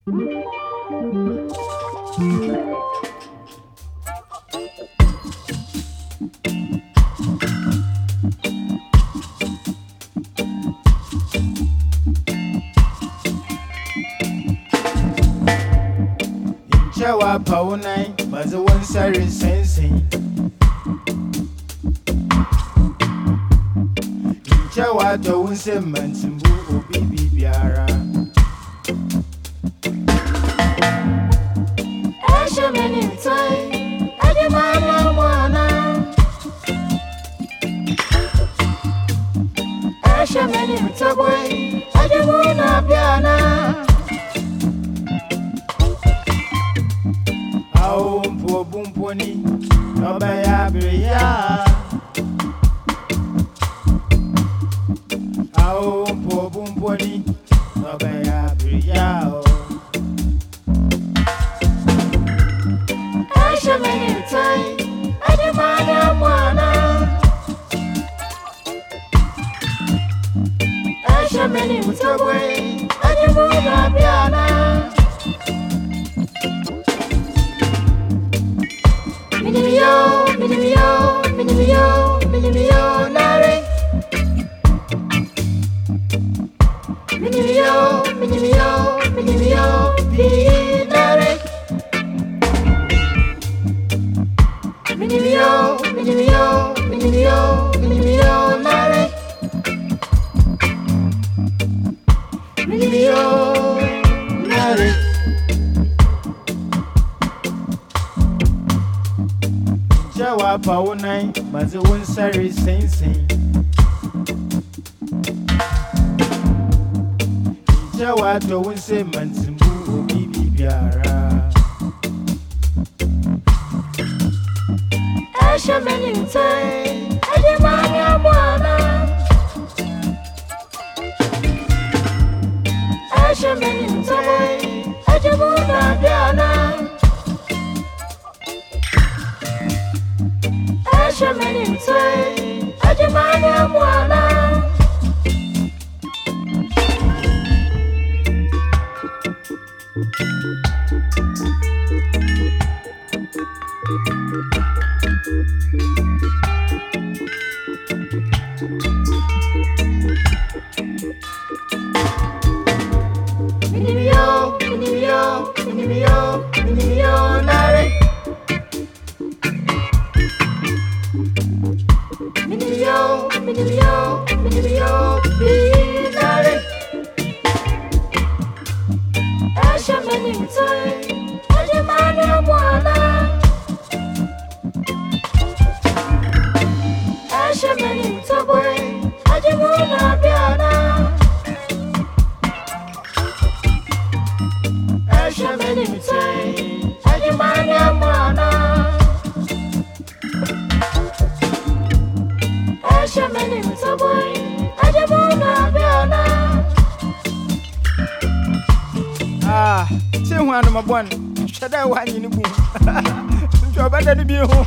Chawa paunai, but the one sorry sensing. Chawa don't say Mansimbu or Bibi Biara. Asha many time, I demand one. Asha many way, I demand Biana. Oh, poor Bumponi, no by Abria. Oh, poor Bumponi, no by Abria. Asha many time, I demand one. Asha many way, I demand Biana. Minimio, nare. Minimio, nare. Minimio, nare. Minimio, nare. Jawa paunai, but the one sorry sensing. Jawa don't say Mansimbu or Bibi Biara. Asha many time, I demand one. Asha many time, I demand Biana. Asha many time, I demand one. Minimio, nare. Minimio, nare. Asha many time, I demand one. Asha many way, I demand Biana. Asha many time, I demand one. Asha many way, I demand Biana. Ah, say one of my one. Shut out one in the boom. You're better to be home.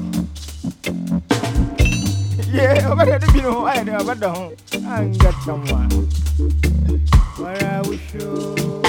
Yeah, better to be home. I know about the home. I got someone. Where I wish you.